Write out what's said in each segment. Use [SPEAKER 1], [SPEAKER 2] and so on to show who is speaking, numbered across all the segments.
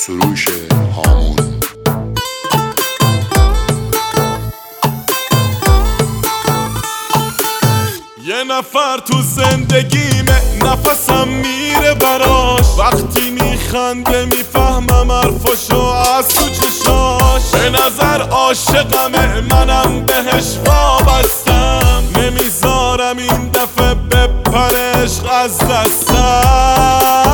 [SPEAKER 1] سروش هامون.
[SPEAKER 2] یه نفر تو زندگیمه، نفسم میره براش، وقتی میخنده میفهمم حرفاشو از تو چشاش. به نظر عاشقمه، منم بهش وابستم، نمیذارم این دفعه بپره عشق از دستم.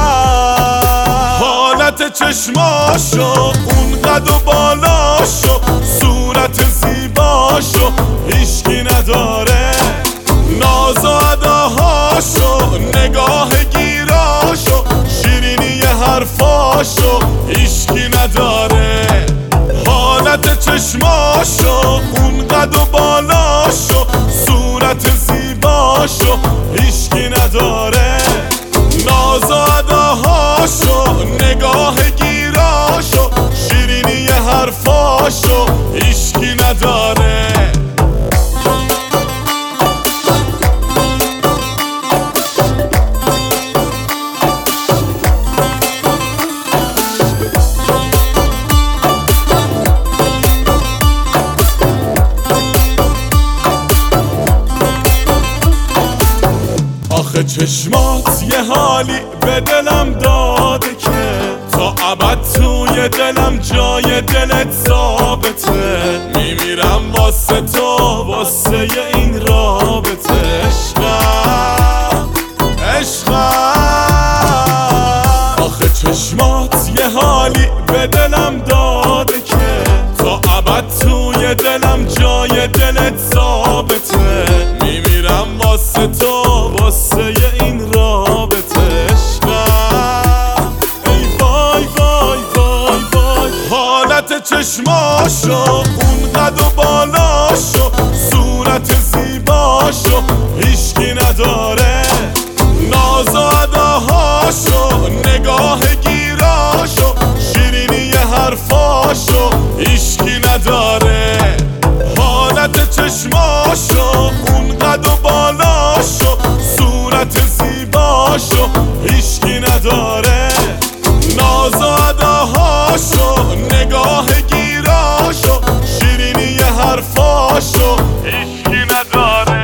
[SPEAKER 2] حالت چشماشو، اون قد و بالاشو، صورت زیباشو هیچکی نداره، ناز و اداهاشو، نگاه گیراشو، شیرینی حرفاشو هیچکی نداره. حالت چشماشو، اون قد و بالاشو، صورت زیباشو هیچکی نداره، ناز و اداهاشو، نگاه گیراشو، شیرینی حرفاشو هیچکی نداره. آخه چشمات یه حالی به دلم داده که تا ابد توی دلم جای دلت ثابته. میمیرم واسه تو، واسه این رابطه. عشقم عشقم. آخه چشمات یه حالی به دلم داده که تا ابد توی دلم جای دلت ثابته. میمیرم واسه تو، واسه این رابطه. عشقم ای وای وای وای وای. حالت چشماشو، اون قد و بالاشو، صورت زیباشو هیچکی نداره، ناز و اداهاشو، نگاه گیراشو، شیرینی حرفاشو هیچکی نداره. حالت چشماشو، اون قد و بالاشو، صورت زیباشو هیچکی نداره، ناز و اداهاشو، نگاه گیراشو، شیرینی حرفاشو هیچکی نداره.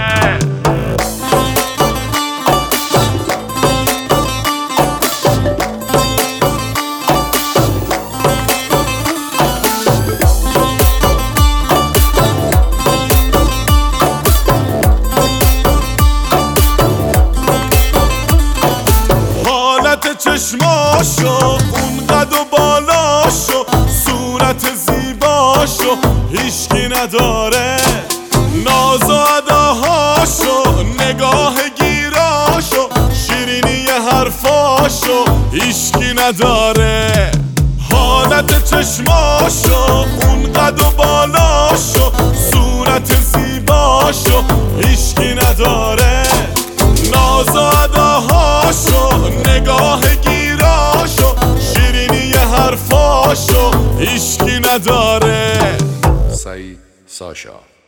[SPEAKER 2] چشماشو، اون قد و بالاشو، صورت زیباشو هیچکی نداره، ناز و اداهاشو، نگاه گیراشو، شیرینی حرفاشو هیچکی نداره. حالت چشماشو، اون قد و بالاشو، صورت زیباشو هیچکی نداره، ناز و اداهاشو، نگاه گیراشو، شیرینی حرفاشو هیچکی نداره.
[SPEAKER 1] سعید ساشا.